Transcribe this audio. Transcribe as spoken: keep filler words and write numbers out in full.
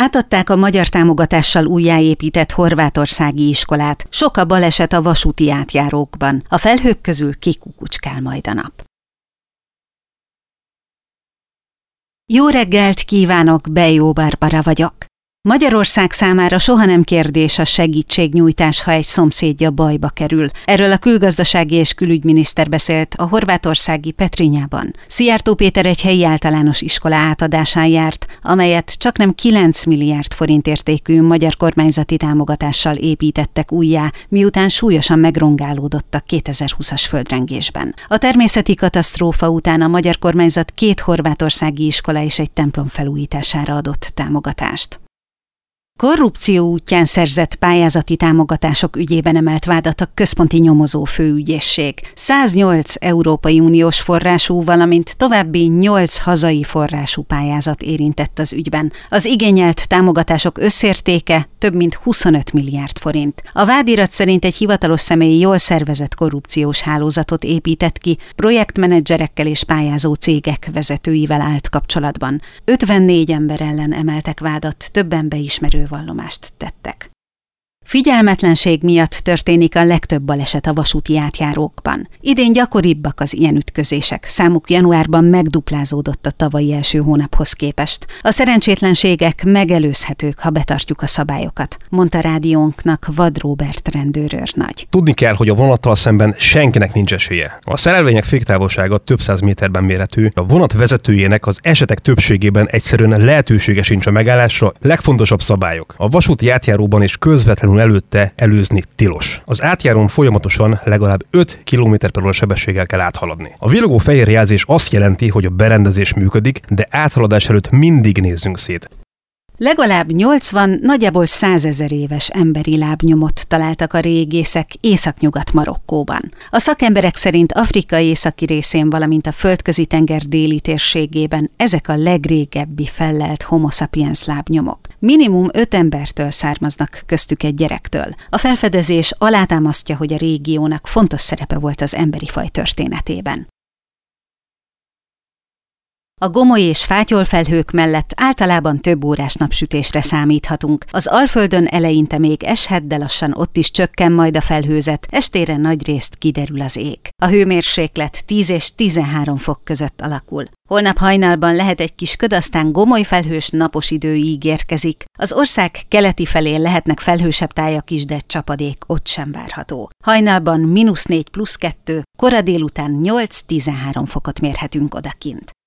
Átadták a magyar támogatással újjáépített horvátországi iskolát. Sok a baleset a vasúti átjárókban. A felhők közül kikukucskál majd a nap. Jó reggelt kívánok, Bejó Barbara vagyok. Magyarország számára soha nem kérdés a segítségnyújtás, ha egy szomszédja bajba kerül. Erről a külgazdasági és külügyminiszter beszélt a horvátországi Petrinjában. Szijjártó Péter egy helyi általános iskola átadásán járt, amelyet csaknem kilenc milliárd forint értékű magyar kormányzati támogatással építettek újjá, miután súlyosan megrongálódott a kétezer-húszas földrengésben. A természeti katasztrófa után a magyar kormányzat két horvátországi iskola és egy templom felújítására adott támogatást. Korrupció útján szerzett pályázati támogatások ügyében emelt vádat a Központi Nyomozó Főügyészség. száznyolc Európai Uniós forrású, valamint további nyolc hazai forrású pályázat érintett az ügyben. Az igényelt támogatások összértéke több mint huszonöt milliárd forint. A vádirat szerint egy hivatalos személy jól szervezett korrupciós hálózatot épített ki, projektmenedzserekkel és pályázó cégek vezetőivel állt kapcsolatban. ötvennégy ember ellen emeltek vádat, többen beismerő vallomást tettek. Figyelmetlenség miatt történik a legtöbb baleset a vasúti átjárókban. Idén gyakoribbak az ilyen ütközések, számuk januárban megduplázódott a tavalyi első hónaphoz képest. A szerencsétlenségek megelőzhetők, ha betartjuk a szabályokat, mondta rádiónknak Vad Róbert rendőrőrnagy. Tudni kell, hogy a vonattal szemben senkinek nincs esélye. A szerelvények féktávolsága több száz méterben mérhető, a vonat vezetőjének az esetek többségében egyszerűen lehetősége sincs a megállásra. Legfontosabb szabályok. A vasúti átjáróban és közvetlenül előtte előzni tilos. Az átjárón folyamatosan legalább öt kilométer per óra sebességgel kell áthaladni. A villogó fehér jelzés azt jelenti, hogy a berendezés működik, de áthaladás előtt mindig nézzünk szét. Legalább nyolcvan, nagyjából százezer éves emberi lábnyomot találtak a régészek Északnyugat-Marokkóban. A szakemberek szerint Afrika északi részén, valamint a Földközi-tenger déli térségében ezek a legrégebbi fellelt homo sapiens lábnyomok. Minimum öt embertől származnak, köztük egy gyerektől. A felfedezés alátámasztja, hogy a régiónak fontos szerepe volt az emberi faj történetében. A gomoly és fátyolfelhők mellett általában több órás napsütésre számíthatunk. Az Alföldön eleinte még eshet, de lassan ott is csökken majd a felhőzet, estére nagyrészt kiderül az ég. A hőmérséklet tíz és tizenhárom fok között alakul. Holnap hajnalban lehet egy kis köd, aztán gomoly felhős napos idő ígérkezik. Az ország keleti felén lehetnek felhősebb tájak is, de csapadék ott sem várható. Hajnalban mínusz négy plusz kettő, kora délután nyolc-tizenhárom fokot mérhetünk odakint.